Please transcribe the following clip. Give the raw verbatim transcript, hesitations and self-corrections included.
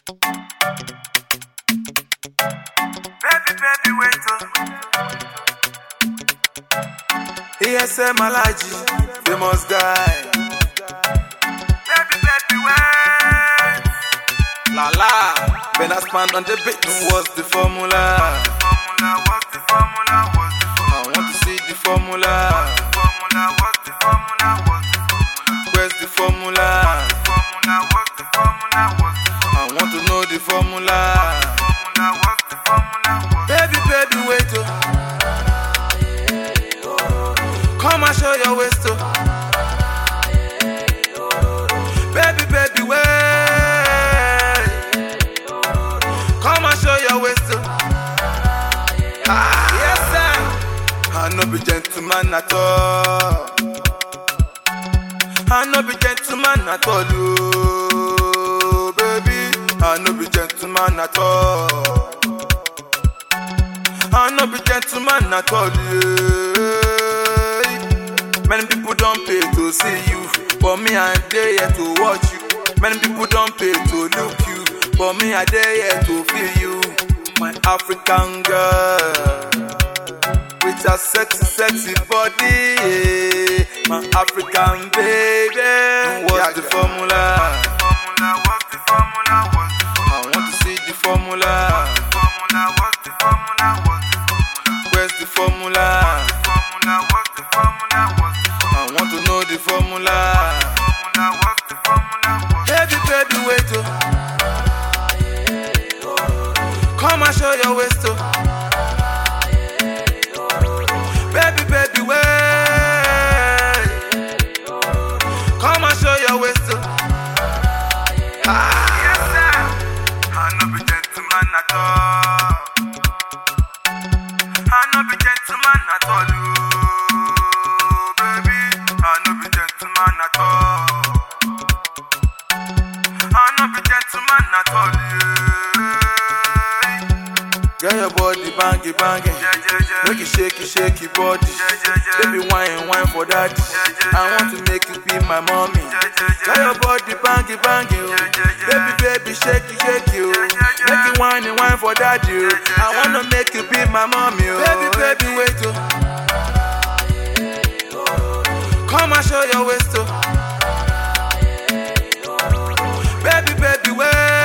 Baby, baby, wait up. E S M Alaji, famous guy. Baby, baby, wait. La la, Ben Aspan on the beat. What's the formula? What's the formula? What's the formula? I want to see the formula. What's the formula? What's the formula? Where's the formula? What's the formula? What's the formula? I want to know the formula. What's the formula? Baby, baby, wait oh. Come and show your waist oh. Baby, baby, wait. Come and show your waist oh. Ah, yes sir. I no be gentleman at all. I no be gentleman at all oh, baby. I no be gentleman at all. I no be gentleman at all yeah. Many people don't pay to see you, but me I dey here to watch you. Many people don't pay to look you, but me I dey here to feel you. My African girl, with a sexy, sexy body, yeah. My African baby. What's the formula? What's the formula? What's the formula? I want to see the formula. What's the formula? What's the formula? Where's the formula? What's the formula? What's the formula? I want to know the formula. What's the formula? Baby, baby, wait oh. Come and show your waist oh. Baby, baby, wait. Come and show your waist oh. Ah, yes sir. I no be gentleman at all. I no be gentleman at all oh, baby. I no be gentleman at all. I no be gentleman at all yeah. Get your body bangy bangy, yeah, yeah, yeah. Make it shake it shake your body, yeah, yeah, yeah. Baby wine wine for that, yeah, yeah, I want to make you be my mommy, yeah, yeah, yeah. Get your body bangy bangy, oh. Yeah, yeah, yeah. Baby baby shake it shake you, yeah, yeah, yeah. Make it wine and wine for that, you. Yeah, yeah, I wanna make you be my mommy, oh. Baby baby wait oh. Come and show your waist oh. Baby baby wait.